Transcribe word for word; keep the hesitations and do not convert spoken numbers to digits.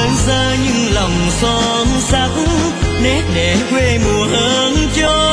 xa nhưng lòng son sắc, nét đẹp quê mùa hơn cho